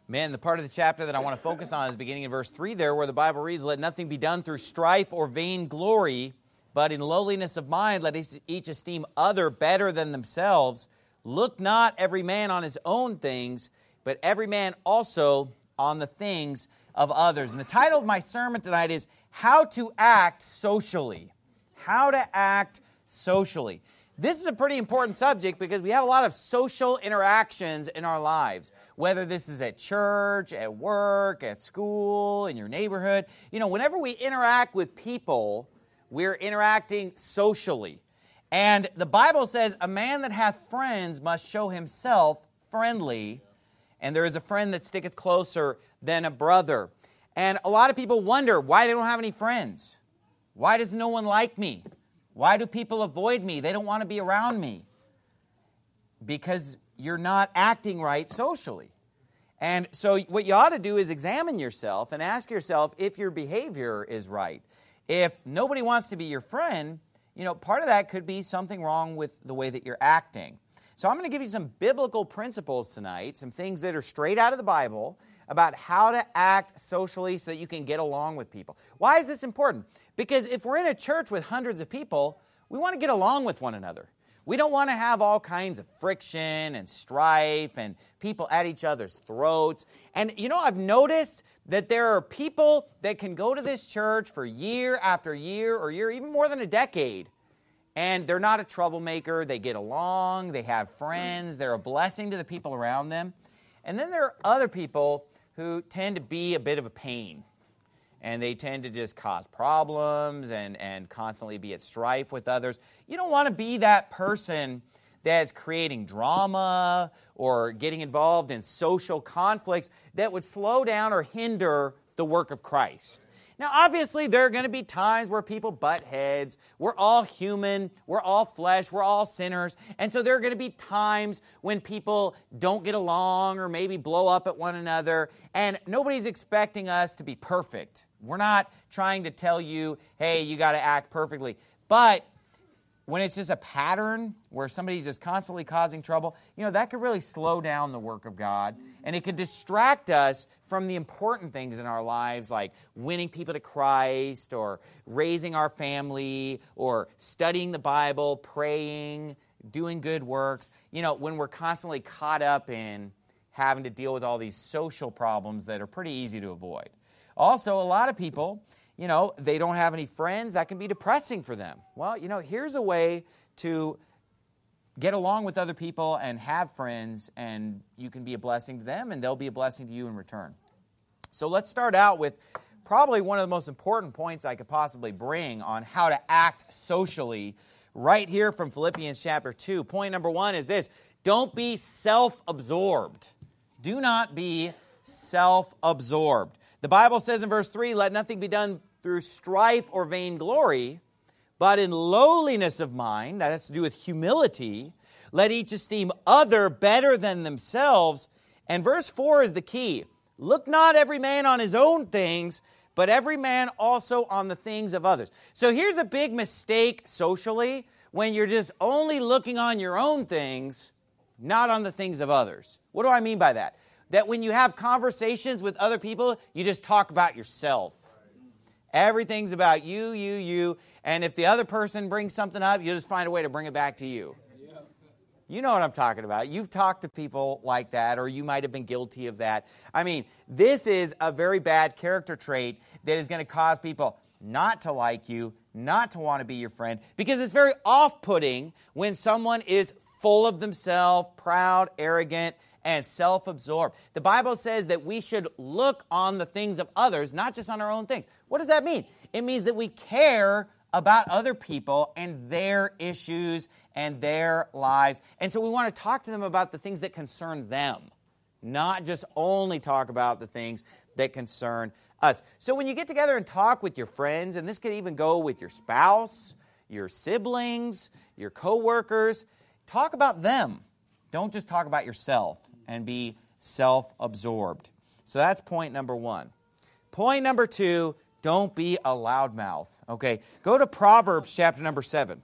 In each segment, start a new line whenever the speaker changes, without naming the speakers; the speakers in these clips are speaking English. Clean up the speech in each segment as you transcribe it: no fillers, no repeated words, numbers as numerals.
Man, the part of the chapter that I want to focus on is beginning in verse 3 there, where the Bible reads, "Let nothing be done through strife or vain glory, but in lowliness of mind let each esteem other better than themselves. Look not every man on his own things, but every man also on the things of others." And the title of my sermon tonight is How to Act Socially. How to act socially. This is a pretty important subject because we have a lot of social interactions in our lives, whether this is at church, at work, at school, in your neighborhood. You know, whenever we interact with people, we're interacting socially. And the Bible says, "A man that hath friends must show himself friendly, and there is a friend that sticketh closer than a brother." And a lot of people wonder why they don't have any friends. Why does no one like me? Why do people avoid me? They don't want to be around me. Because you're not acting right socially. And so what you ought to do is examine yourself and ask yourself if your behavior is right. If nobody wants to be your friend, you know, part of that could be something wrong with the way that you're acting. So I'm going to give you some biblical principles tonight, some things that are straight out of the Bible about how to act socially so that you can get along with people. Why is this important? Because if we're in a church with hundreds of people, we want to get along with one another. We don't want to have all kinds of friction and strife and people at each other's throats. And you know, I've noticed that there are people that can go to this church for year after year or year, even more than a decade, and they're not a troublemaker. They get along, they have friends, they're a blessing to the people around them. And then there are other people who tend to be a bit of a pain. And they tend to just cause problems and constantly be at strife with others. You don't want to be that person that's creating drama or getting involved in social conflicts that would slow down or hinder the work of Christ. Now, obviously, there are going to be times where people butt heads. We're all human. We're all flesh. We're all sinners. And so there are going to be times when people don't get along or maybe blow up at one another. And nobody's expecting us to be perfect. We're not trying to tell you, hey, you got to act perfectly. But when it's just a pattern where somebody's just constantly causing trouble, you know, that could really slow down the work of God. And it could distract us from the important things in our lives, like winning people to Christ or raising our family or studying the Bible, praying, doing good works. You know, when we're constantly caught up in having to deal with all these social problems that are pretty easy to avoid. Also, a lot of people, you know, they don't have any friends. That can be depressing for them. Well, you know, here's a way to get along with other people and have friends, and you can be a blessing to them, and they'll be a blessing to you in return. So let's start out with probably one of the most important points I could possibly bring on how to act socially right here from Philippians chapter 2. Point number 1 is this: don't be self-absorbed. Do not be self-absorbed. The Bible says in verse 3, "Let nothing be done through strife or vain glory, but in lowliness of mind," that has to do with humility, "let each esteem other better than themselves." And verse 4 is the key. "Look not every man on his own things, but every man also on the things of others." So here's a big mistake socially, when you're just only looking on your own things, not on the things of others. What do I mean by that? That when you have conversations with other people, you just talk about yourself. Everything's about you, and if the other person brings something up, you just find a way to bring it back to you. You know what I'm talking about. You've talked to people like that, or you might have been guilty of that. I mean, this is a very bad character trait that is going to cause people not to like you, not to want to be your friend, because it's very off-putting when someone is full of themselves, proud, arrogant, and self-absorbed. The Bible says that we should look on the things of others, not just on our own things. What does that mean? It means that we care about other people and their issues and their lives. And so we want to talk to them about the things that concern them, not just only talk about the things that concern us. So when you get together and talk with your friends, and this could even go with your spouse, your siblings, your coworkers, talk about them. Don't just talk about yourself and be self-absorbed. So that's point number 1. Point number 2, don't be a loudmouth. Okay, go to Proverbs chapter number 7.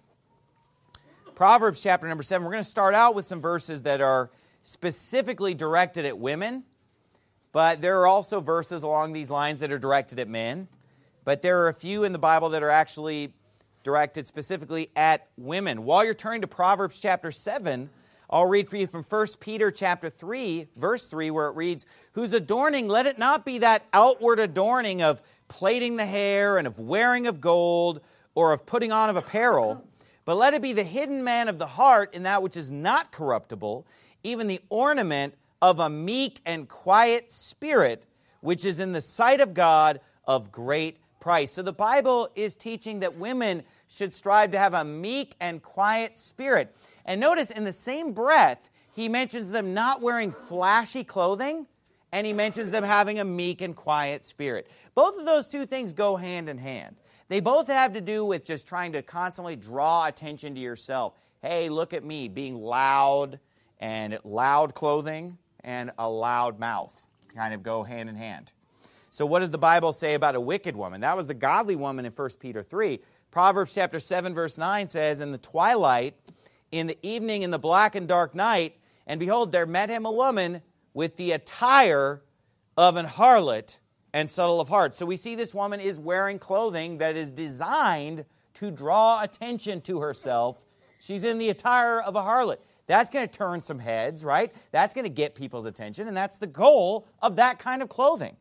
Proverbs chapter number 7. We're going to start out with some verses that are specifically directed at women. But there are also verses along these lines that are directed at men. But there are a few in the Bible that are actually directed specifically at women. While you're turning to Proverbs chapter 7, I'll read for you from 1 Peter chapter 3, verse 3, where it reads, "Whose adorning, let it not be that outward adorning of plaiting the hair and of wearing of gold or of putting on of apparel, but let it be the hidden man of the heart in that which is not corruptible, even the ornament of a meek and quiet spirit, which is in the sight of God of great price." So the Bible is teaching that women should strive to have a meek and quiet spirit. And notice in the same breath, he mentions them not wearing flashy clothing, and he mentions them having a meek and quiet spirit. Both of those two things go hand in hand. They both have to do with just trying to constantly draw attention to yourself. Hey, look at me, being loud, and loud clothing and a loud mouth kind of go hand in hand. So what does the Bible say about a wicked woman? That was the godly woman in 1 Peter 3. Proverbs chapter 7, verse 9 says, "In the twilight, in the evening, in the black and dark night, and behold, there met him a woman with the attire of an harlot and subtle of heart." So we see this woman is wearing clothing that is designed to draw attention to herself. She's in the attire of a harlot. That's going to turn some heads, right? That's going to get people's attention, and that's the goal of that kind of clothing.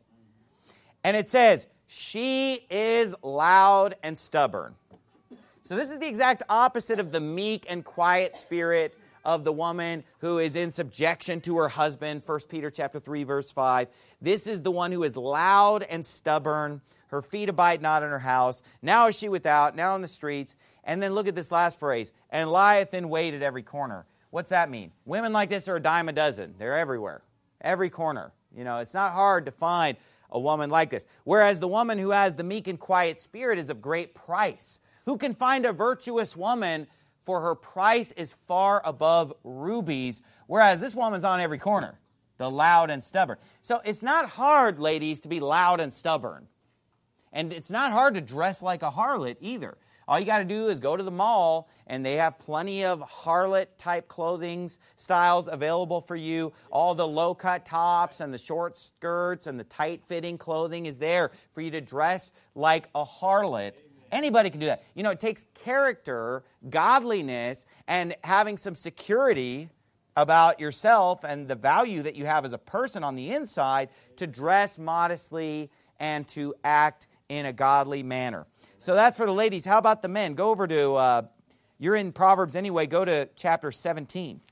And it says, she is loud and stubborn. So this is the exact opposite of the meek and quiet spirit of the woman who is in subjection to her husband, 1 Peter chapter 3, verse 5. This is the one who is loud and stubborn. Her feet abide not in her house. Now is she without, now in the streets. And then look at this last phrase, and lieth in wait at every corner. What's that mean? Women like this are a dime a dozen. They're everywhere, every corner. You know, it's not hard to find a woman like this. Whereas the woman who has the meek and quiet spirit is of great price. Who can find a virtuous woman, for her price is far above rubies, whereas this woman's on every corner, the loud and stubborn. So it's not hard, ladies, to be loud and stubborn. And it's not hard to dress like a harlot either. All you got to do is go to the mall, and they have plenty of harlot-type clothing styles available for you. All the low-cut tops and the short skirts and the tight-fitting clothing is there for you to dress like a harlot. Anybody can do that. You know, it takes character, godliness, and having some security about yourself and the value that you have as a person on the inside to dress modestly and to act in a godly manner. So that's for the ladies. How about the men? Go over to, you're in Proverbs anyway, go to chapter 17.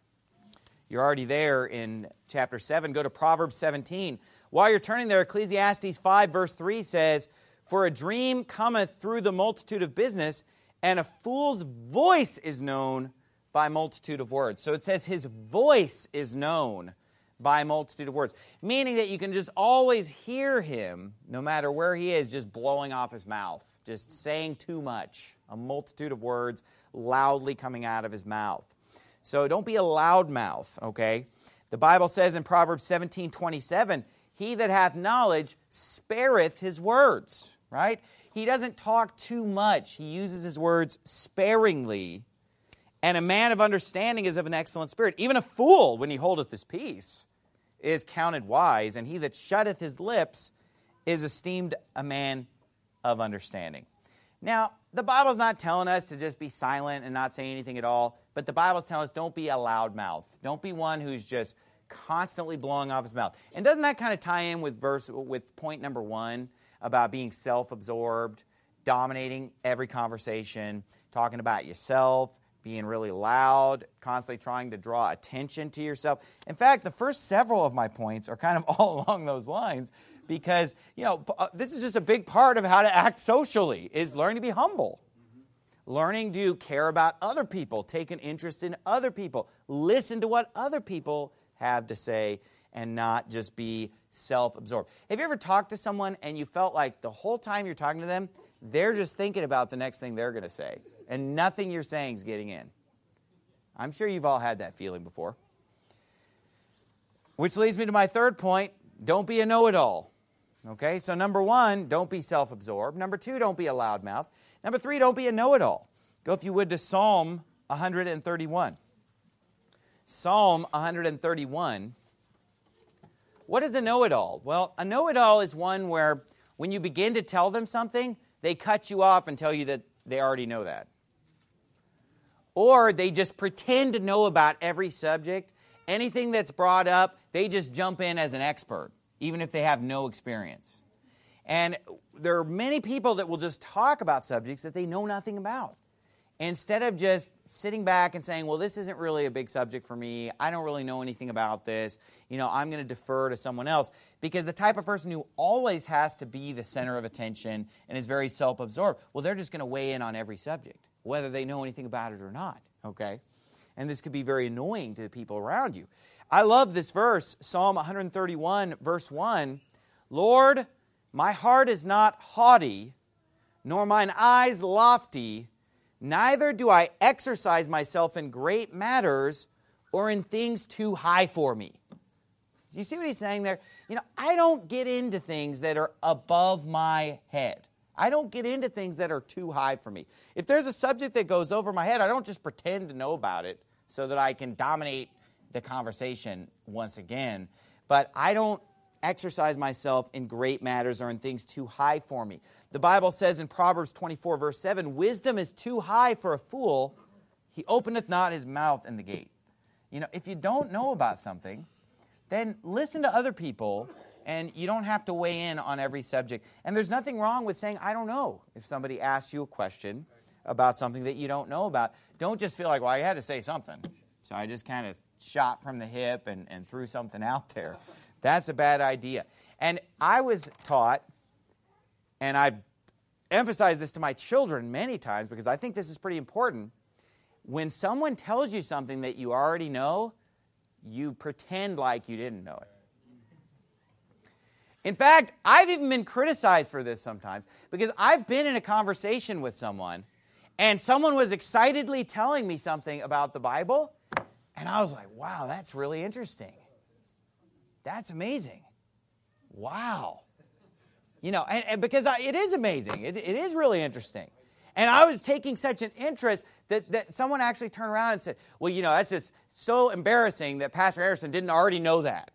You're already there in chapter 7. Go to Proverbs 17. While you're turning there, Ecclesiastes 5 verse 3 says, "For a dream cometh through the multitude of business, and a fool's voice is known by multitude of words." So it says his voice is known by a multitude of words, meaning that you can just always hear him, no matter where he is, just blowing off his mouth, just saying too much, a multitude of words loudly coming out of his mouth. So don't be a loud mouth, okay? The Bible says in Proverbs 17:27, "He that hath knowledge spareth his words," right? He doesn't talk too much. He uses his words sparingly. "And a man of understanding is of an excellent spirit. Even a fool, when he holdeth his peace, is counted wise. And he that shutteth his lips is esteemed a man of understanding." Now, the Bible's not telling us to just be silent and not say anything at all, but the Bible's telling us don't be a loud mouth. Don't be one who's just constantly blowing off his mouth. And doesn't that kind of tie in with point number 1 about being self-absorbed, dominating every conversation, talking about yourself, being really loud, constantly trying to draw attention to yourself? In fact, the first several of my points are kind of all along those lines because, you know, this is just a big part of how to act socially, is learning to be humble. Learning to care about other people, take an interest in other people, listen to what other people have to say, and not just be self-absorbed. Have you ever talked to someone and you felt like the whole time you're talking to them, they're just thinking about the next thing they're going to say, and nothing you're saying is getting in? I'm sure you've all had that feeling before. Which leads me to my third point, don't be a know-it-all. Okay, so number 1, don't be self-absorbed. Number 2, don't be a loudmouth. Number 3, don't be a know-it-all. Go, if you would, to Psalm 131. Psalm 131. What is a know-it-all? Well, a know-it-all is one where when you begin to tell them something, they cut you off and tell you that they already know that. Or they just pretend to know about every subject. Anything that's brought up, they just jump in as an expert, even if they have no experience. And there are many people that will just talk about subjects that they know nothing about. Instead of just sitting back and saying, well, this isn't really a big subject for me. I don't really know anything about this. I'm going to defer to someone else. Because the type of person who always has to be the center of attention and is very self-absorbed, well, they're just going to weigh in on every subject, whether they know anything about it or not, okay? And this could be very annoying to the people around you. I love this verse, Psalm 131, verse 1. Lord, my heart is not haughty, nor mine eyes lofty, neither do I exercise myself in great matters or in things too high for me. Do you see what he's saying there? I don't get into things that are above my head. I don't get into things that are too high for me. If there's a subject that goes over my head, I don't just pretend to know about it so that I can dominate the conversation once again. But I don't exercise myself in great matters or in things too high for me. The Bible says in Proverbs 24, verse 7, wisdom is too high for a fool. He openeth not his mouth in the gate. If you don't know about something, then listen to other people, and you don't have to weigh in on every subject. And there's nothing wrong with saying, I don't know, if somebody asks you a question about something that you don't know about. Don't just feel like, well, I had to say something, so I just kind of shot from the hip and threw something out there. That's a bad idea. And I was taught, and I've emphasized this to my children many times because I think this is pretty important. When someone tells you something that you already know, you pretend like you didn't know it. In fact, I've even been criticized for this sometimes because I've been in a conversation with someone and someone was excitedly telling me something about the Bible, and I was like, wow, that's really interesting. That's amazing. Wow. And because it is amazing. It is really interesting. And I was taking such an interest that someone actually turned around and said, well, that's just so embarrassing that Pastor Harrison didn't already know that.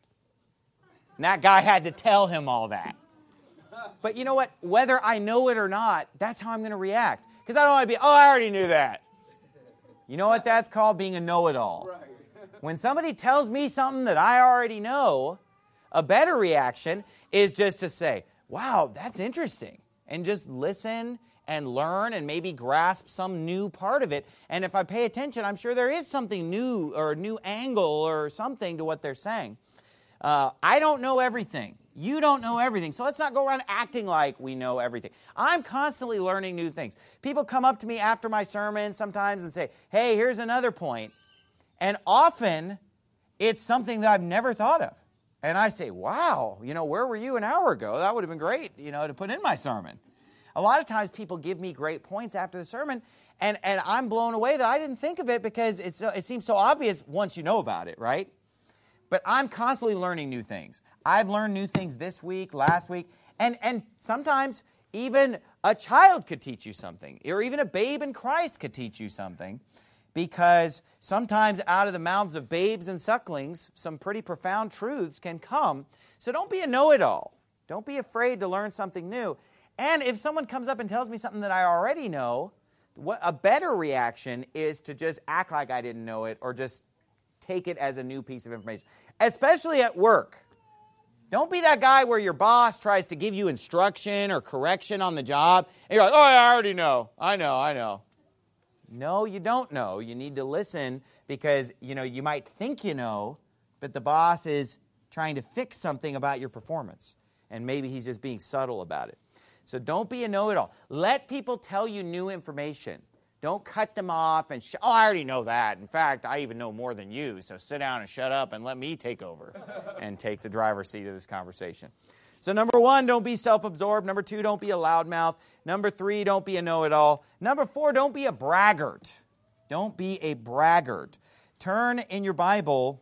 And that guy had to tell him all that. But you know what? Whether I know it or not, that's how I'm going to react. Because I don't want to be, I already knew that. You know what that's called? Being a know-it-all. When somebody tells me something that I already know, a better reaction is just to say, wow, that's interesting. And just listen and learn and maybe grasp some new part of it. And if I pay attention, I'm sure there is something new or a new angle or something to what they're saying. I don't know everything. You don't know everything. So let's not go around acting like we know everything. I'm constantly learning new things. People come up to me after my sermon sometimes and say, hey, here's another point. And often it's something that I've never thought of. And I say, wow, where were you an hour ago? That would have been great, to put in my sermon. A lot of times people give me great points after the sermon, and I'm blown away that I didn't think of it because it seems so obvious once you know about it, right? But I'm constantly learning new things. I've learned new things this week, last week, and sometimes even a child could teach you something, or even a babe in Christ could teach you something, because sometimes out of the mouths of babes and sucklings, some pretty profound truths can come. So don't be a know-it-all. Don't be afraid to learn something new. And if someone comes up and tells me something that I already know, a better reaction is to just act like I didn't know it or just take it as a new piece of information, especially at work. Don't be that guy where your boss tries to give you instruction or correction on the job, and you're like, oh, I already know. I know. No, you don't know. You need to listen because, you might think you know, but the boss is trying to fix something about your performance, and maybe he's just being subtle about it. So don't be a know-it-all. Let people tell you new information. Don't cut them off and, I already know that. In fact, I even know more than you, so sit down and shut up and let me take over and take the driver's seat of this conversation. So number 1, don't be self-absorbed. Number 2, don't be a loudmouth. Number 3, don't be a know-it-all. Number 4, don't be a braggart. Don't be a braggart. Turn in your Bible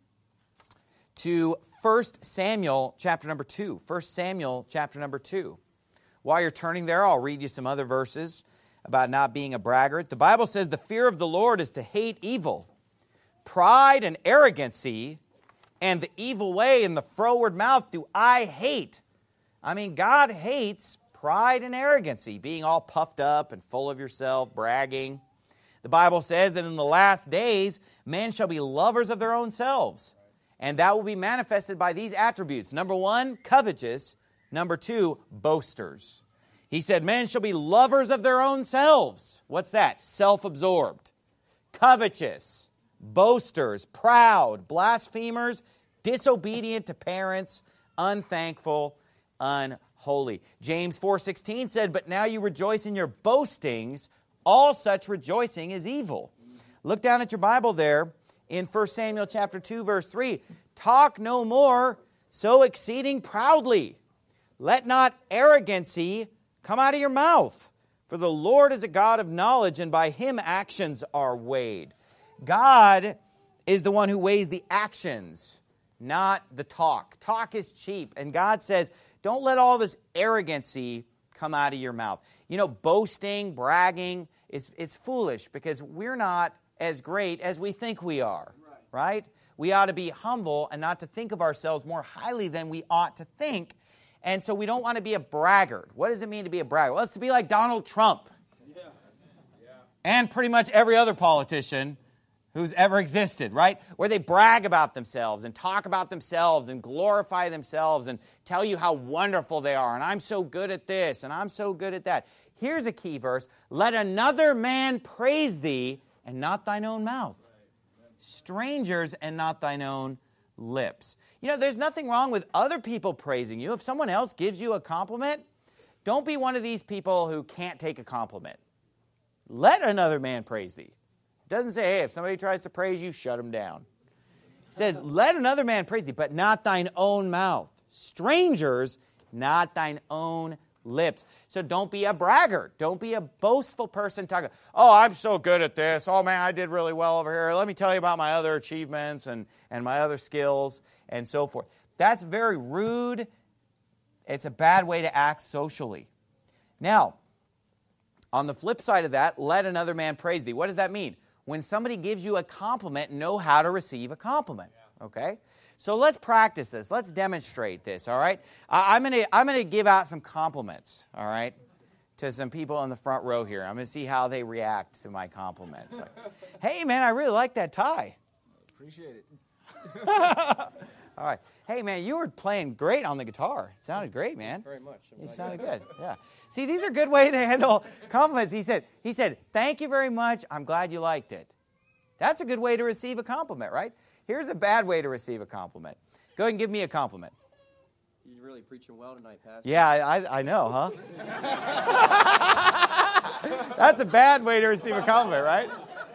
to 1 Samuel chapter number 2. 1 Samuel chapter number 2. While you're turning there, I'll read you some other verses about not being a braggart. The Bible says the fear of the Lord is to hate evil. Pride and arrogancy and the evil way and the froward mouth do I hate. I mean, God hates pride and arrogancy, being all puffed up and full of yourself, bragging. The Bible says that in the last days, men shall be lovers of their own selves. And that will be manifested by these attributes. Number 1, covetous. Number 2, boasters. He said, men shall be lovers of their own selves. What's that? Self-absorbed. Covetous. Boasters. Proud. Blasphemers. Disobedient to parents. Unthankful. Unholy. James 4:16 said, but now you rejoice in your boastings. All such rejoicing is evil. Look down at your Bible there in 1 Samuel chapter 2, verse 3. Talk no more so exceeding proudly. Let not arrogancy come out of your mouth. For the Lord is a God of knowledge, and by Him actions are weighed. God is the one who weighs the actions, not the talk. Talk is cheap. And God says, don't let all this arrogancy come out of your mouth. You know, boasting, bragging, it's foolish because we're not as great as we think we are, right? We ought to be humble and not to think of ourselves more highly than we ought to think. And so we don't want to be a braggart. What does it mean to be a braggart? Well, it's to be like Donald Trump and pretty much every other politician who's ever existed, right? Where they brag about themselves and talk about themselves and glorify themselves and tell you how wonderful they are. And I'm so good at this and I'm so good at that. Here's a key verse. Let another man praise thee and not thine own mouth. Strangers and not thine own lips. You know, there's nothing wrong with other people praising you. If someone else gives you a compliment, don't be one of these people who can't take a compliment. Let another man praise thee. It doesn't say, hey, if somebody tries to praise you, shut them down. It says, let another man praise thee, but not thine own mouth. Strangers, not thine own lips. So don't be a braggart. Don't be a boastful person talking, oh, I'm so good at this. Oh, man, I did really well over here. Let me tell you about my other achievements and my other skills and so forth. That's very rude. It's a bad way to act socially. Now, on the flip side of that, let another man praise thee. What does that mean? When somebody gives you a compliment, know how to receive a compliment. Okay? So let's practice this. Let's demonstrate this, all right? I'm gonna give out some compliments, all right, to some people in the front row here. I'm going to see how they react to my compliments. Like, hey, man, I really like that tie.
Appreciate it.
All right. Hey, man, you were playing great on the guitar. It sounded great, man.
Very much.
It sounded good, yeah. See, these are good ways to handle compliments. He said, thank you very much. I'm glad you liked it. That's a good way to receive a compliment, right? Here's a bad way to receive a compliment. Go ahead and give me a compliment.
You're really preaching well tonight, Pastor.
Yeah, I know, huh? That's a bad way to receive a compliment, right?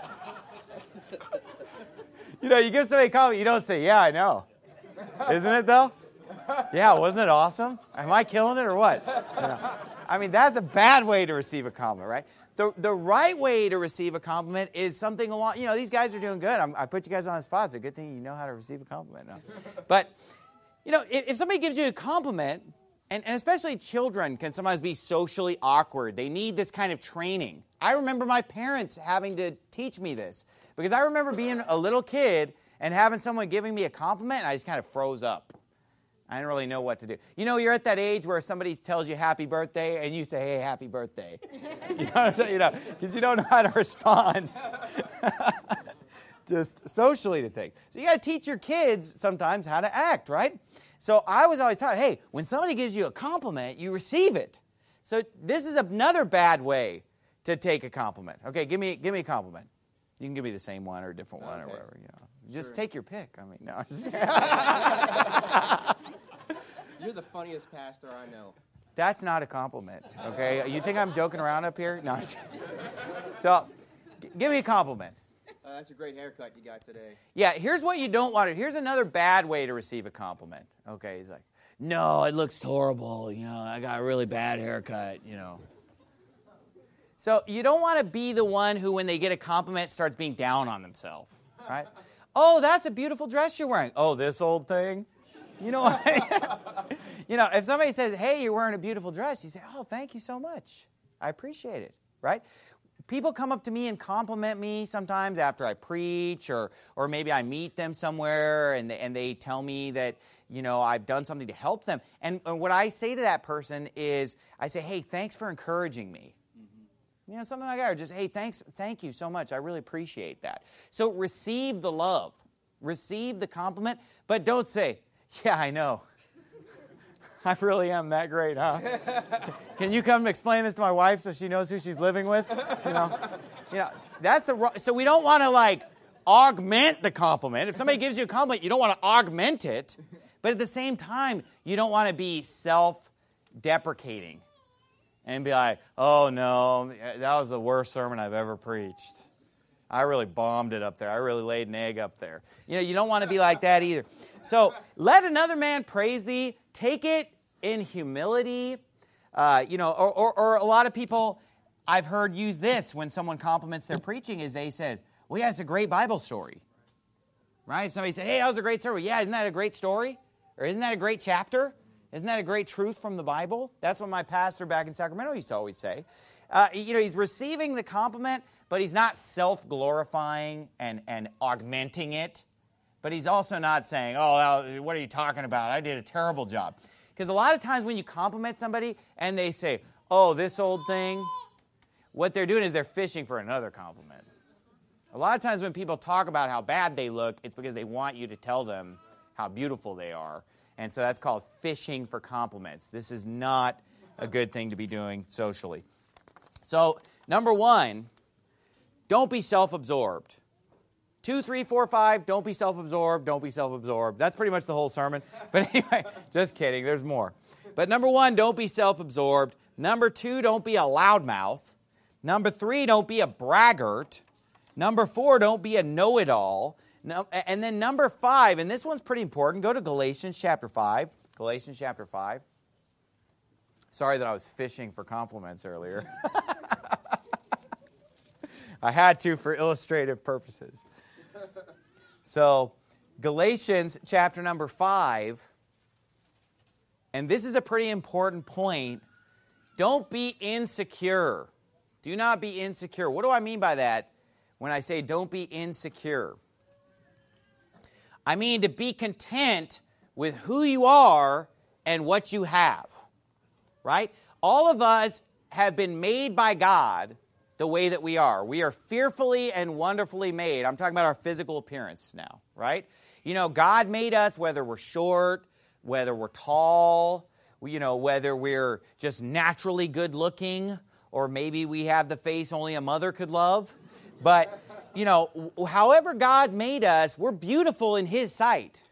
You know, you give somebody a compliment, you don't say, yeah, I know. Isn't it, though? Yeah, wasn't it awesome? Am I killing it or what? You know, I mean, that's a bad way to receive a compliment, right? The right way to receive a compliment is something along, you know, these guys are doing good. I put you guys on the spot. It's a good thing you know how to receive a compliment. No. But, you know, if somebody gives you a compliment, and especially children can sometimes be socially awkward. They need this kind of training. I remember my parents having to teach me this because I remember being a little kid and having someone giving me a compliment, and I just kind of froze up. I didn't really know what to do. You know, you're at that age where somebody tells you happy birthday, and you say, hey, happy birthday. You know, because you don't know how to respond just socially to things. So you got to teach your kids sometimes how to act, right? So I was always taught, hey, when somebody gives you a compliment, you receive it. So this is another bad way to take a compliment. Okay, give me a compliment. You can give me the same one or a different one or whatever. You know, just take your pick. I mean, no.
You're the funniest pastor I know.
That's not a compliment. Okay, you think I'm joking around up here? No. So, give me a compliment.
That's a great haircut you got today.
Yeah, here's what you don't want to. Here's another bad way to receive a compliment. Okay, he's like, no, it looks horrible. You know, I got a really bad haircut. You know. So you don't want to be the one who, when they get a compliment, starts being down on themselves, right? Oh, that's a beautiful dress you're wearing. Oh, this old thing. You know what I mean? You know, if somebody says, hey, you're wearing a beautiful dress, you say, oh, thank you so much. I appreciate it, right? people come up to me and compliment me sometimes after I preach, or maybe I meet them somewhere and they tell me that, I've done something to help them. And what I say to that person is, I say, hey, thanks for encouraging me. Something like that, or just, hey, thank you so much. I really appreciate that. So receive the love. Receive the compliment, but don't say, yeah, I know. I really am that great, huh? Can you come explain this to my wife so she knows who she's living with? That's so we don't want to augment the compliment. If somebody gives you a compliment, you don't want to augment it, but at the same time, you don't want to be self-deprecating and be like, oh no, that was the worst sermon I've ever preached. I really bombed it up there. I really laid an egg up there. You don't want to be like that either. So let another man praise thee. Take it in humility. Or a lot of people I've heard use this when someone compliments their preaching is they said, well, yeah, it's a great Bible story. Right? If somebody said, hey, that was a great story. Yeah, isn't that a great story? Or isn't that a great chapter? Isn't that a great truth from the Bible? That's what my pastor back in Sacramento used to always say. He's receiving the compliment, but he's not self-glorifying and augmenting it. But he's also not saying, oh, what are you talking about? I did a terrible job. Because a lot of times when you compliment somebody and they say, oh, this old thing, what they're doing is they're fishing for another compliment. A lot of times when people talk about how bad they look, it's because they want you to tell them how beautiful they are. And so that's called fishing for compliments. This is not a good thing to be doing socially. So, number 1, don't be self-absorbed. 2, 3, 4, 5, don't be self-absorbed, don't be self-absorbed. That's pretty much the whole sermon. But anyway, just kidding, there's more. But number 1, don't be self-absorbed. Number 2, don't be a loudmouth. Number 3, don't be a braggart. Number 4, don't be a know-it-all. And then number 5, and this one's pretty important, go to Galatians chapter 5. Galatians chapter 5. Sorry that I was fishing for compliments earlier. I had to for illustrative purposes. So, Galatians chapter number 5, and this is a pretty important point. Don't be insecure. Do not be insecure. What do I mean by that when I say don't be insecure? I mean to be content with who you are and what you have, right? All of us have been made by God the way that we are. We are fearfully and wonderfully made. I'm talking about our physical appearance now, right? God made us whether we're short, whether we're tall, whether we're just naturally good looking, or maybe we have the face only a mother could love. But, however God made us, we're beautiful in His sight.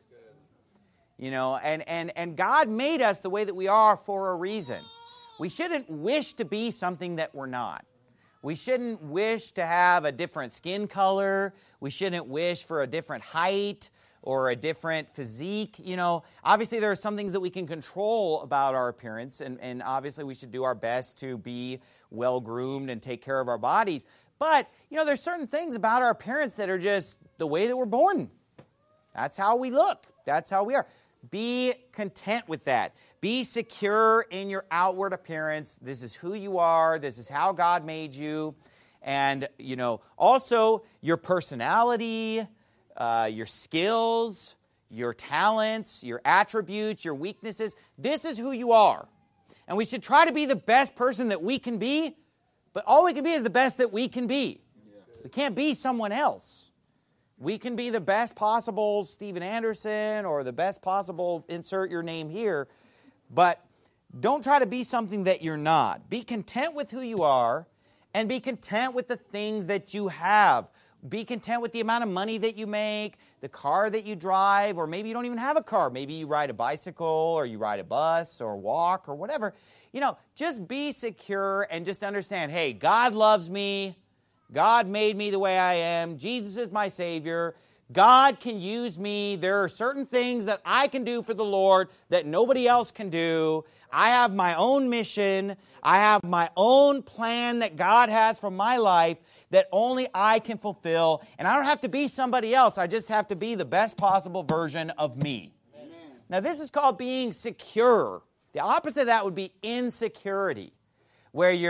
And God made us the way that we are for a reason. We shouldn't wish to be something that we're not. We shouldn't wish to have a different skin color. We shouldn't wish for a different height or a different physique. Obviously there are some things that we can control about our appearance, and obviously we should do our best to be well-groomed and take care of our bodies. But, there's certain things about our appearance that are just the way that we're born. That's how we look. That's how we are. Be content with that. Be secure in your outward appearance. This is who you are. This is how God made you. And, also your personality, your skills, your talents, your attributes, your weaknesses. This is who you are. And we should try to be the best person that we can be, but all we can be is the best that we can be. We can't be someone else. We can be the best possible Steven Anderson or the best possible insert your name here, but don't try to be something that you're not. Be content with who you are and be content with the things that you have. Be content with the amount of money that you make, the car that you drive, or maybe you don't even have a car. Maybe you ride a bicycle or you ride a bus or walk or whatever. Just be secure and just understand, hey, God loves me. God made me the way I am. Jesus is my Savior. God can use me. There are certain things that I can do for the Lord that nobody else can do. I have my own mission. I have my own plan that God has for my life that only I can fulfill. And I don't have to be somebody else. I just have to be the best possible version of me. Amen. Now, this is called being secure. The opposite of that would be insecurity, where you're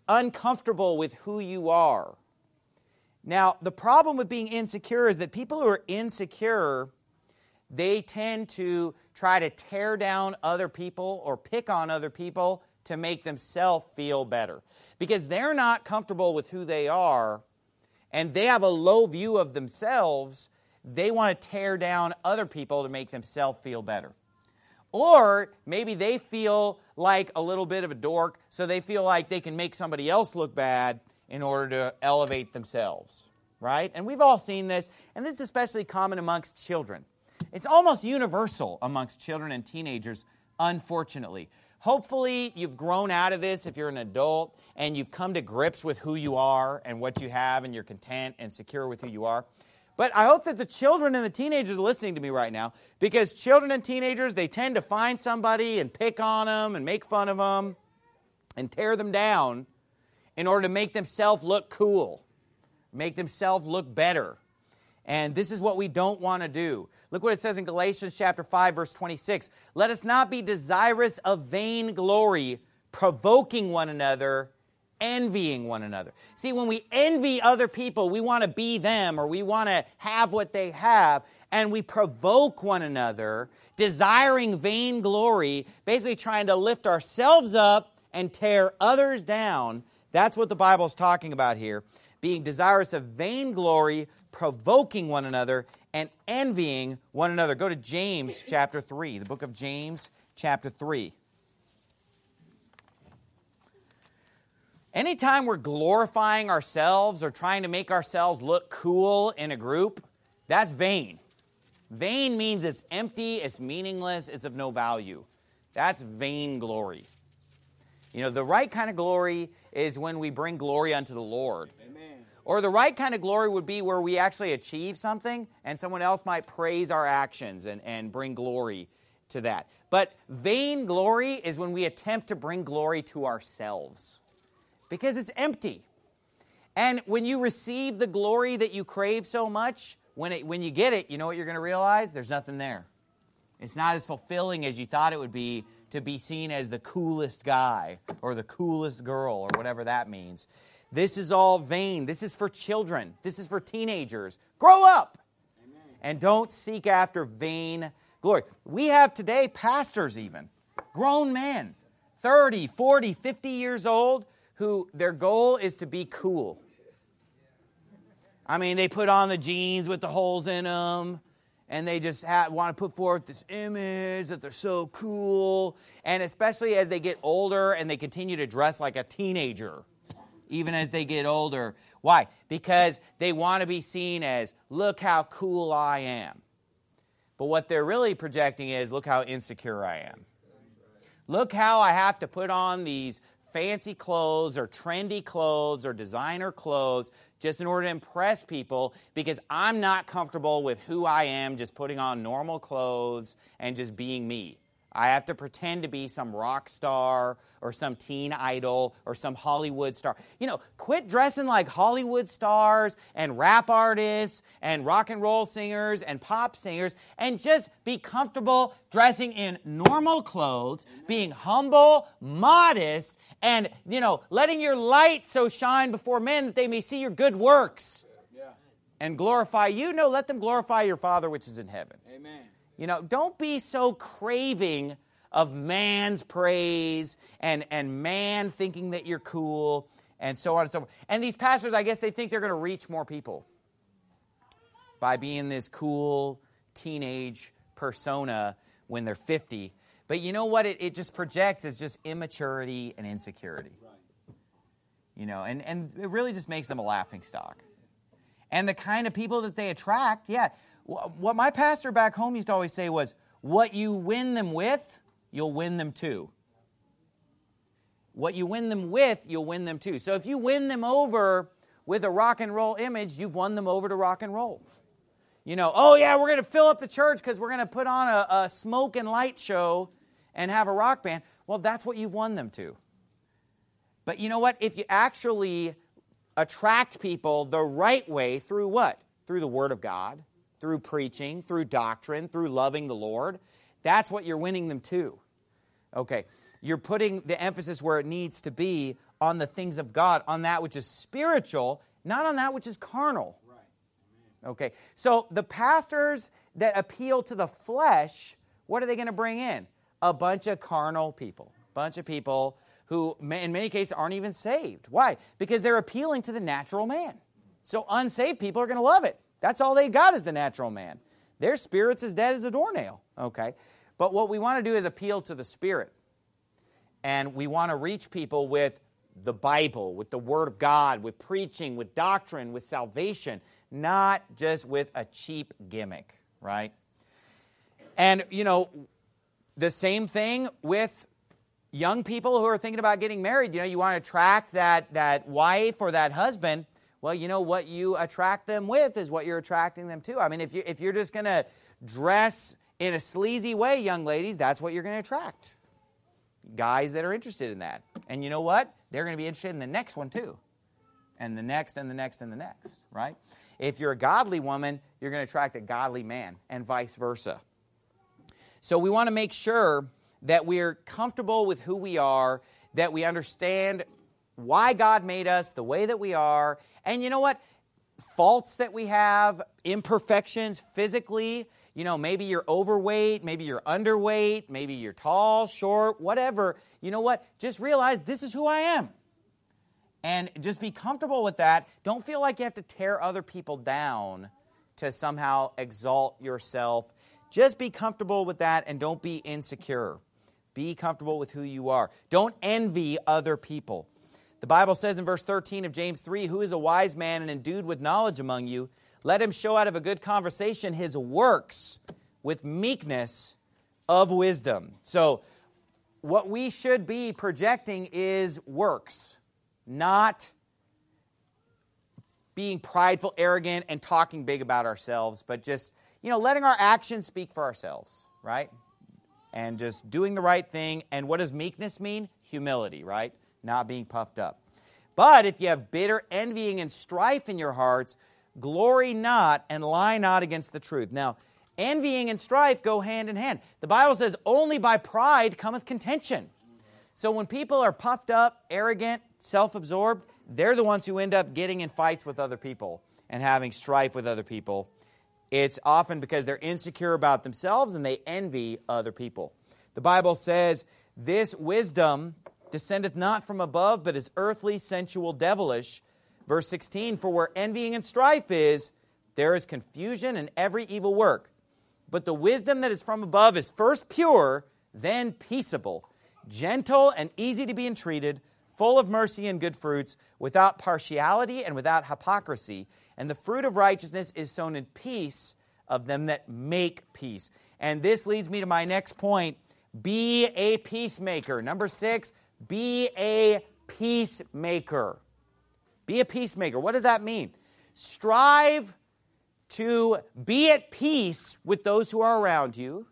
uncomfortable with who you are. Now, the problem with being insecure is that people who are insecure, they tend to try to tear down other people or pick on other people to make themselves feel better. Because they're not comfortable with who they are, and they have a low view of themselves, they want to tear down other people to make themselves feel better. Or maybe they feel like a little bit of a dork, so they feel like they can make somebody else look bad in order to elevate themselves, right? And we've all seen this, and this is especially common amongst children. It's almost universal amongst children and teenagers, unfortunately. Hopefully, you've grown out of this if you're an adult, and you've come to grips with who you are and what you have, and you're content and secure with who you are. But I hope that the children and the teenagers are listening to me right now, because children and teenagers, they tend to find somebody and pick on them and make fun of them and tear them down in order to make themselves look cool, make themselves look better. And this is what we don't want to do. Look what it says in Galatians chapter 5, verse 26. Let us not be desirous of vain glory, provoking one another, envying one another. See, when we envy other people, we want to be them or we want to have what they have, and we provoke one another, desiring vain glory, basically trying to lift ourselves up and tear others down. That's what the Bible is talking about here. Being desirous of vain glory, provoking one another, and envying one another. Go to James chapter 3, the book of James chapter 3. Anytime we're glorifying ourselves or trying to make ourselves look cool in a group, that's vain. Vain means it's empty, it's meaningless, it's of no value. That's vainglory. You know, the right kind of glory is when we bring glory unto the Lord.
Amen.
Or the right kind of glory would be where we actually achieve something and someone else might praise our actions and bring glory to that. But vainglory is when we attempt to bring glory to ourselves, because it's empty. And when you receive the glory that you crave so much, when you get it, you know what you're going to realize? There's nothing there. It's not as fulfilling as you thought it would be to be seen as the coolest guy or the coolest girl or whatever that means. This is all vain. This is for children. This is for teenagers. Grow up. Amen. And don't seek after vain glory. We have today pastors even, grown men, 30, 40, 50 years old, who their goal is to be cool. I mean, they put on the jeans with the holes in them, and they just want to put forth this image that they're so cool. And especially as they get older and they continue to dress like a teenager, even as they get older. Why? Because they want to be seen as, look how cool I am. But what they're really projecting is, look how insecure I am. Look how I have to put on these fancy clothes or trendy clothes or designer clothes just in order to impress people, because I'm not comfortable with who I am just putting on normal clothes and just being me. I have to pretend to be some rock star or some teen idol or some Hollywood star. You know, quit dressing like Hollywood stars and rap artists and rock and roll singers and pop singers, and just be comfortable dressing in normal clothes, being humble, modest, and, you know, letting your light so shine before men that they may see your good works and glorify you. No, let them glorify your Father which is in heaven.
Amen.
You know, don't be so craving of man's praise and man thinking that you're cool and so on and so forth. And these pastors, I guess they think they're going to reach more people by being this cool teenage persona when they're 50. But you know what it just projects is just immaturity and insecurity. You know, and it really just makes them a laughingstock. And the kind of people that they attract, what my pastor back home used to always say was, what you win them with, you'll win them to. What you win them with, you'll win them to. So if you win them over with a rock and roll image, you've won them over to rock and roll. You know, oh yeah, we're going to fill up the church because we're going to put on a smoke and light show and have a rock band. Well, that's what you've won them to. But you know what? If you actually attract people the right way, through what? Through the Word of God, through preaching, through doctrine, through loving the Lord, that's what you're winning them to. Okay, you're putting the emphasis where it needs to be on the things of God, on that which is spiritual, not on that which is carnal. Right. Okay, so the pastors that appeal to the flesh, what are they going to bring in? A bunch of carnal people, a bunch of people who in many cases aren't even saved. Why? Because they're appealing to the natural man. So unsaved people are going to love it. That's all they got is the natural man. Their spirit's as dead as a doornail. Okay, but what we want to do is appeal to the Spirit. And we want to reach people with the Bible, with the Word of God, with preaching, with doctrine, with salvation, not just with a cheap gimmick, right? And, the same thing with young people who are thinking about getting married. You want to attract that wife or that husband. Well, what you attract them with is what you're attracting them to. I mean, if you're just going to dress in a sleazy way, young ladies, that's what you're going to attract. Guys that are interested in that. And you know what? They're going to be interested in the next one too. And the next, and the next, and the next, right? If you're a godly woman, you're going to attract a godly man, and vice versa. So we want to make sure that we're comfortable with who we are, that we understand why God made us the way that we are, and you know what? Faults that we have, imperfections physically, maybe you're overweight, maybe you're underweight, maybe you're tall, short, whatever. You know what? Just realize this is who I am. And just be comfortable with that. Don't feel like you have to tear other people down to somehow exalt yourself. Just be comfortable with that and don't be insecure. Be comfortable with who you are. Don't envy other people. The Bible says in verse 13 of James 3, "Who is a wise man and endued with knowledge among you? Let him show out of a good conversation his works with meekness of wisdom." So what we should be projecting is works, not being prideful, arrogant, and talking big about ourselves, but just, letting our actions speak for ourselves, right? And just doing the right thing. And what does meekness mean? Humility, right? Not being puffed up. But if you have bitter envying and strife in your hearts, glory not and lie not against the truth. Now, envying and strife go hand in hand. The Bible says, only by pride cometh contention. So when people are puffed up, arrogant, self-absorbed, they're the ones who end up getting in fights with other people and having strife with other people. It's often because they're insecure about themselves and they envy other people. The Bible says, this wisdom descendeth not from above, but is earthly, sensual, devilish. Verse 16, "For where envying and strife is, there is confusion and every evil work. But the wisdom that is from above is first pure, then peaceable, gentle and easy to be entreated, full of mercy and good fruits, without partiality and without hypocrisy. And the fruit of righteousness is sown in peace of them that make peace." And this leads me to my next point. Be a peacemaker. Number 6, be a peacemaker. Be a peacemaker. What does that mean? Strive to be at peace with those who are around you.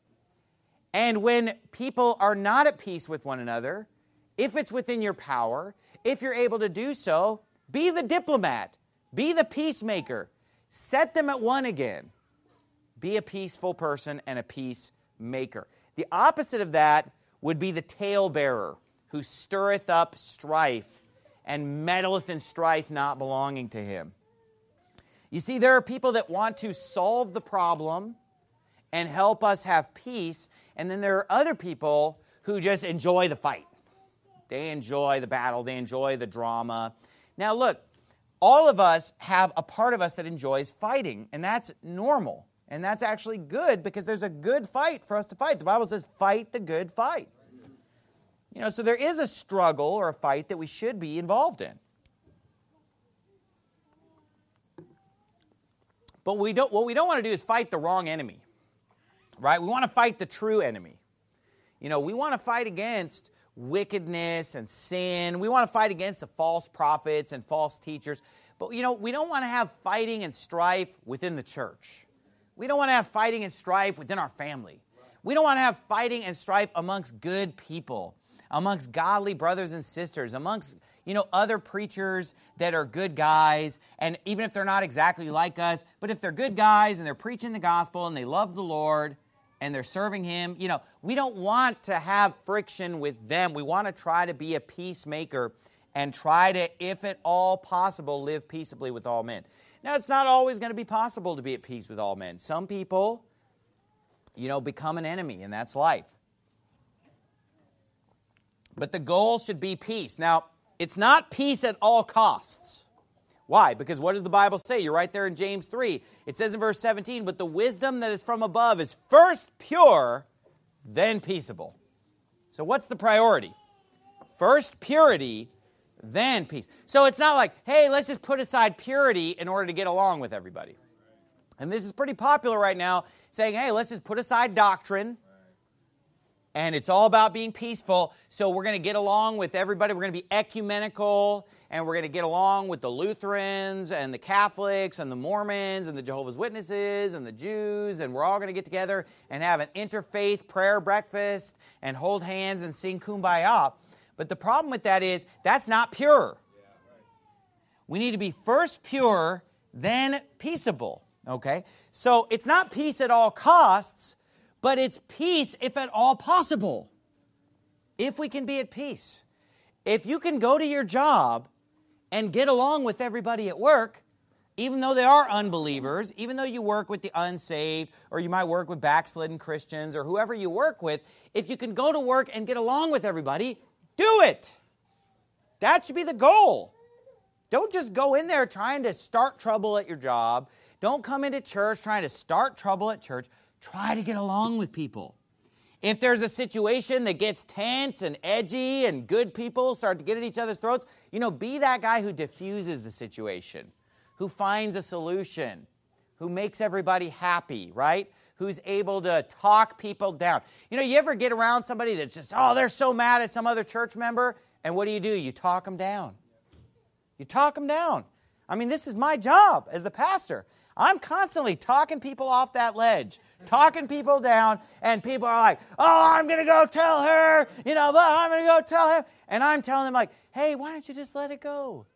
And when people are not at peace with one another, if it's within your power, if you're able to do so, be the diplomat. Be the peacemaker. Set them at one again. Be a peaceful person and a peacemaker. The opposite of that would be the talebearer, who stirreth up strife and meddleth in strife not belonging to him. You see, there are people that want to solve the problem and help us have peace, and then there are other people who just enjoy the fight. They enjoy the battle. They enjoy the drama. Now, look, all of us have a part of us that enjoys fighting, and that's normal. And that's actually good because there's a good fight for us to fight. The Bible says, fight the good fight. So there is a struggle or a fight that we should be involved in. But what we don't want to do is fight the wrong enemy, right? We want to fight the true enemy. We want to fight against wickedness and sin. We want to fight against the false prophets and false teachers. But, we don't want to have fighting and strife within the church. We don't want to have fighting and strife within our family. We don't want to have fighting and strife amongst good people, amongst godly brothers and sisters, amongst, other preachers that are good guys, and even if they're not exactly like us, but if they're good guys and they're preaching the gospel and they love the Lord and they're serving Him, we don't want to have friction with them. We want to try to be a peacemaker and try to, if at all possible, live peaceably with all men. Now, it's not always going to be possible to be at peace with all men. Some people, become an enemy, and that's life. But the goal should be peace. Now, it's not peace at all costs. Why? Because what does the Bible say? You're right there in James 3. It says in verse 17, but the wisdom that is from above is first pure, then peaceable. So what's the priority? First purity, then peace. So it's not like, hey, let's just put aside purity in order to get along with everybody. And this is pretty popular right now, saying, hey, let's just put aside doctrine. And it's all about being peaceful. So we're going to get along with everybody. We're going to be ecumenical. And we're going to get along with the Lutherans and the Catholics and the Mormons and the Jehovah's Witnesses and the Jews. And we're all going to get together and have an interfaith prayer breakfast and hold hands and sing Kumbaya. But the problem with that is that's not pure. We need to be first pure, then peaceable. Okay? So it's not peace at all costs, but it's peace if at all possible. If we can be at peace. If you can go to your job and get along with everybody at work, even though they are unbelievers, even though you work with the unsaved, or you might work with backslidden Christians, or whoever you work with, if you can go to work and get along with everybody, do it. That should be the goal. Don't just go in there trying to start trouble at your job. Don't come into church trying to start trouble at church. Try to get along with people. If there's a situation that gets tense and edgy and good people start to get at each other's throats, be that guy who diffuses the situation, who finds a solution, who makes everybody happy, right? Who's able to talk people down. You ever get around somebody that's just, they're so mad at some other church member, and what do? You talk them down. You talk them down. I mean, this is my job as the pastor. I'm constantly talking people off that ledge, talking people down, and people are like, I'm going to go tell her, I'm going to go tell him. And I'm telling them like, hey, why don't you just let it go?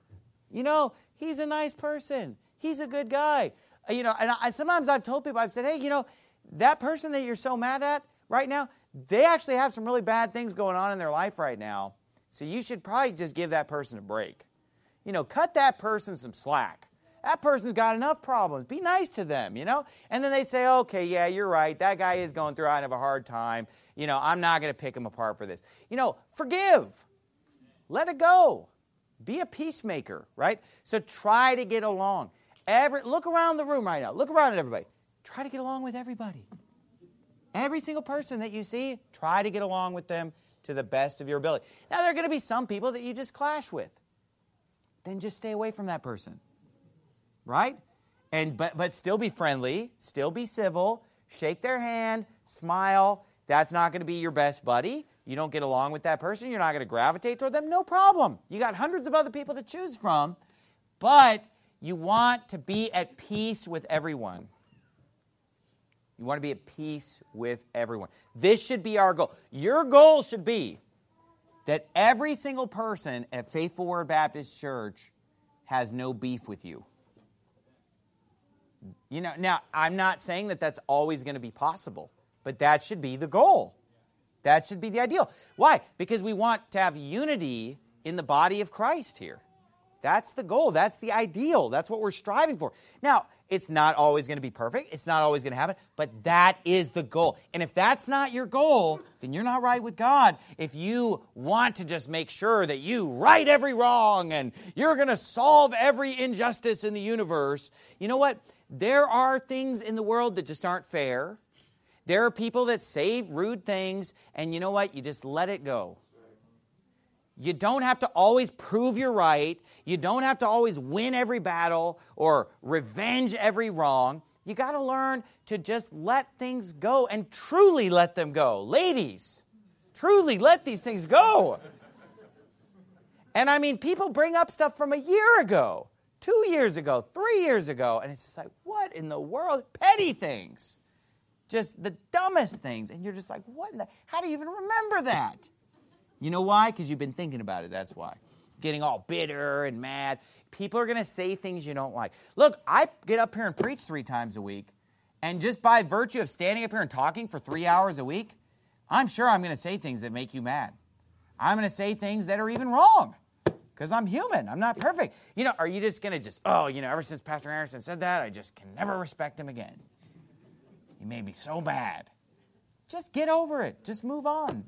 He's a nice person. He's a good guy. And sometimes I've told people, I've said, hey, that person that you're so mad at right now, they actually have some really bad things going on in their life right now. So you should probably just give that person a break. Cut that person some slack. That person's got enough problems. Be nice to them, And then they say, okay, yeah, you're right. That guy is going through a hard time. I'm not going to pick him apart for this. Forgive. Let it go. Be a peacemaker, right? So try to get along. Look around the room right now. Look around at everybody. Try to get along with everybody. Every single person that you see, try to get along with them to the best of your ability. Now, there are going to be some people that you just clash with. Then just stay away from that person. Right? But still be friendly, still be civil, shake their hand, smile. That's not going to be your best buddy. You don't get along with that person. You're not going to gravitate toward them. No problem. You got hundreds of other people to choose from, but you want to be at peace with everyone. You want to be at peace with everyone. This should be our goal. Your goal should be that every single person at Faithful Word Baptist Church has no beef with you. Now, I'm not saying that that's always going to be possible, but that should be the goal. That should be the ideal. Why? Because we want to have unity in the body of Christ here. That's the goal. That's the ideal. That's what we're striving for. Now, it's not always going to be perfect. It's not always going to happen, but that is the goal. And if that's not your goal, then you're not right with God. If you want to just make sure that you right every wrong and you're going to solve every injustice in the universe, you know what? There are things in the world that just aren't fair. There are people that say rude things, and you know what? You just let it go. You don't have to always prove you're right. You don't have to always win every battle or revenge every wrong. You got to learn to just let things go and truly let them go. Ladies, truly let these things go. And I mean, people bring up stuff from a year ago, 2 years ago, 3 years ago, and it's just like, what in the world? Petty things. Just the dumbest things. And you're just like, what in the, how do you even remember that? You know why? Because you've been thinking about it, that's why. Getting all bitter and mad. People are going to say things you don't like. Look, I get up here and preach 3 times a week, and just by virtue of standing up here and talking for 3 hours a week, I'm sure I'm going to say things that make you mad. I'm going to say things that are even wrong. because I'm human. I'm not perfect. Are you just going to ever since Pastor Anderson said that, I just can never respect him again. He made me so bad. Just get over it. Just move on.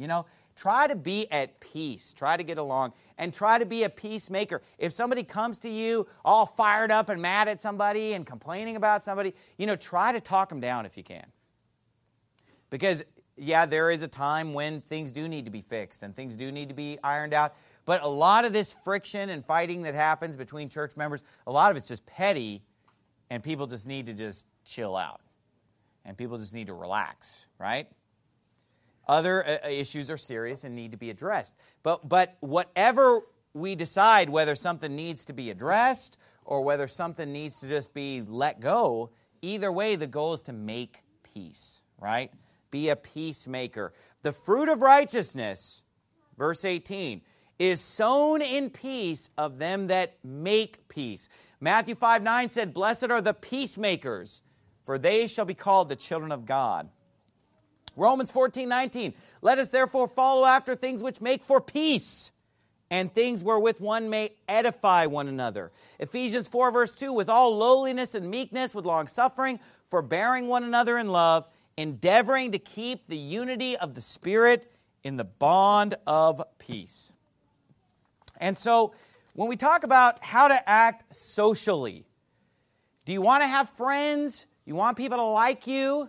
Try to be at peace. Try to get along and try to be a peacemaker. If somebody comes to you all fired up and mad at somebody and complaining about somebody, try to talk them down if you can. Because, there is a time when things do need to be fixed and things do need to be ironed out. But a lot of this friction and fighting that happens between church members, a lot of it's just petty, and people just need to just chill out. And people just need to relax, right? Other issues are serious and need to be addressed. But whatever we decide, whether something needs to be addressed or whether something needs to just be let go, either way, the goal is to make peace, right? Be a peacemaker. The fruit of righteousness, verse 18, is sown in peace of them that make peace. Matthew 5:9 said, "Blessed are the peacemakers, for they shall be called the children of God." Romans 14:19, "Let us therefore follow after things which make for peace, and things wherewith one may edify one another." Ephesians 4 verse 2, "With all lowliness and meekness, with long suffering, forbearing one another in love, endeavoring to keep the unity of the Spirit in the bond of peace." And so, when we talk about how to act socially, do you want to have friends? You want people to like you?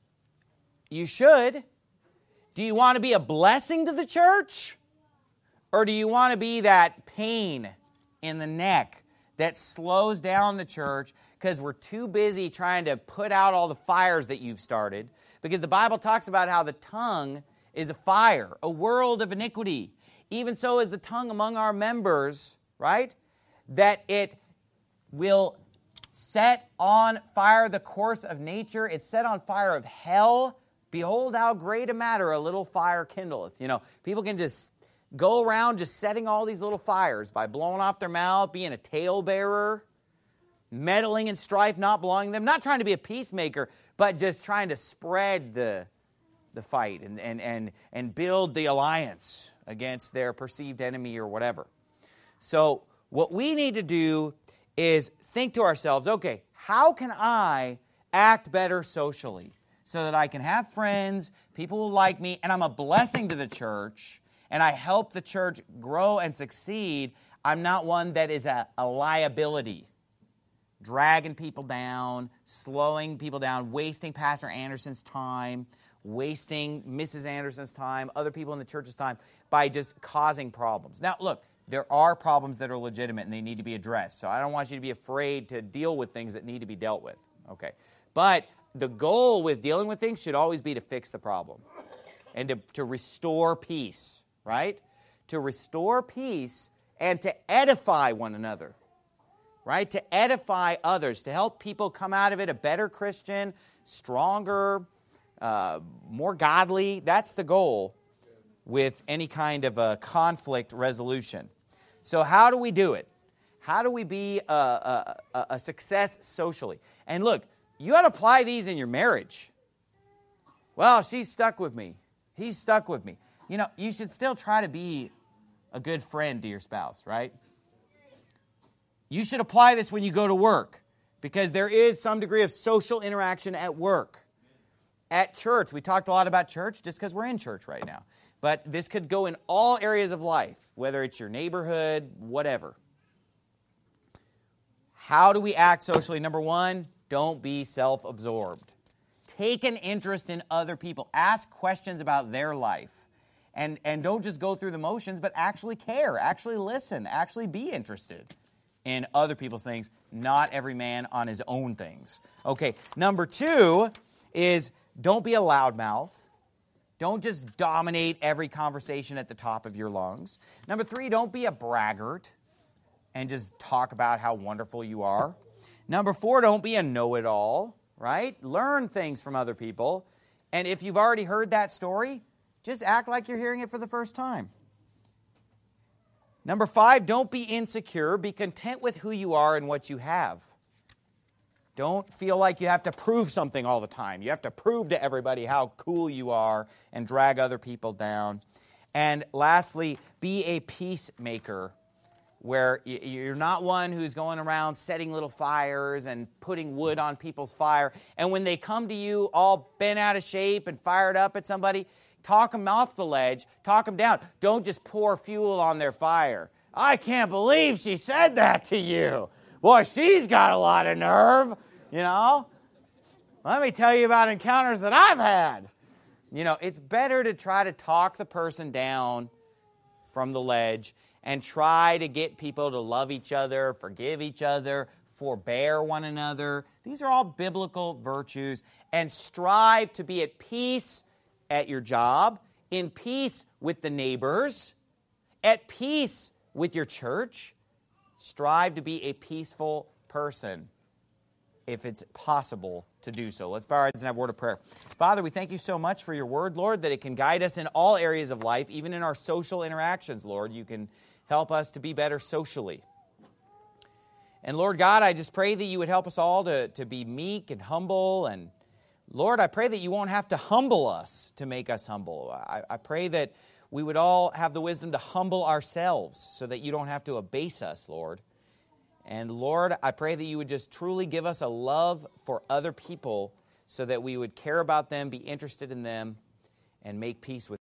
You should. Do you want to be a blessing to the church? Or do you want to be that pain in the neck that slows down the church because we're too busy trying to put out all the fires that you've started? Because the Bible talks about how the tongue is a fire, a world of iniquity. Even so is the tongue among our members, right? That it will set on fire the course of nature. It's set on fire of hell. Behold how great a matter a little fire kindleth. People can just go around just setting all these little fires by blowing off their mouth, being a talebearer, meddling in strife not belonging to them, not trying to be a peacemaker, but just trying to spread the fight and build the alliance against their perceived enemy or whatever. So what we need to do is think to ourselves, okay, how can I act better socially so that I can have friends, people will like me, and I'm a blessing to the church, and I help the church grow and succeed. I'm not one that is a liability, dragging people down, slowing people down, wasting Pastor Anderson's time, wasting Mrs. Anderson's time, other people in the church's time, by just causing problems. Now, look, there are problems that are legitimate and they need to be addressed. So I don't want you to be afraid to deal with things that need to be dealt with. Okay. But the goal with dealing with things should always be to fix the problem and to restore peace, right? To restore peace and to edify one another, right? To edify others, to help people come out of it a better Christian, stronger, more godly. That's the goal with any kind of a conflict resolution. So how do we do it? How do we be a success socially? And look, you ought to apply these in your marriage. Well, she's stuck with me. He's stuck with me. You should still try to be a good friend to your spouse, right? You should apply this when you go to work because there is some degree of social interaction at work. At church, we talked a lot about church just because we're in church right now. But this could go in all areas of life, whether it's your neighborhood, whatever. How do we act socially? Number one, don't be self-absorbed. Take an interest in other people. Ask questions about their life. And don't just go through the motions, but actually care, actually listen, actually be interested in other people's things, not every man on his own things. Okay, number two is don't be a loudmouth. Don't just dominate every conversation at the top of your lungs. Number three, don't be a braggart and just talk about how wonderful you are. Number four, don't be a know-it-all, right? Learn things from other people. And if you've already heard that story, just act like you're hearing it for the first time. Number five, don't be insecure. Be content with who you are and what you have. Don't feel like you have to prove something all the time. You have to prove to everybody how cool you are and drag other people down. And lastly, be a peacemaker. where you're not one who's going around setting little fires and putting wood on people's fire. And when they come to you all bent out of shape and fired up at somebody, talk them off the ledge, talk them down. Don't just pour fuel on their fire. I can't believe she said that to you. Boy, she's got a lot of nerve, you know. Let me tell you about encounters that I've had. You know, it's better to try to talk the person down from the ledge and try to get people to love each other, forgive each other, forbear one another. These are all biblical virtues. And strive to be at peace at your job, in peace with the neighbors, at peace with your church. Strive to be a peaceful person if it's possible to do so. Let's bow our heads and have a word of prayer. Father, we thank you so much for your word, Lord, that it can guide us in all areas of life, even in our social interactions, Lord. You can help us to be better socially. And Lord God, I just pray that you would help us all to be meek and humble. And Lord, I pray that you won't have to humble us to make us humble. I pray that we would all have the wisdom to humble ourselves so that you don't have to abase us, Lord. And Lord, I pray that you would just truly give us a love for other people so that we would care about them, be interested in them, and make peace with them.